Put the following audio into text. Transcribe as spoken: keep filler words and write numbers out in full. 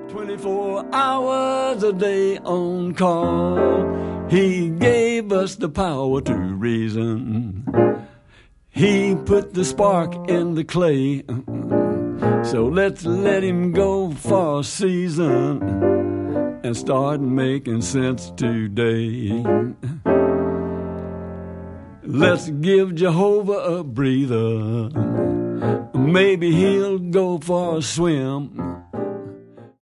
twenty-four hours a day on call. He gave us the power to reason. He put the spark in the clay. So let's let him go for a season and start making sense today. Let's give Jehovah a breather. Maybe he'll go for a swim.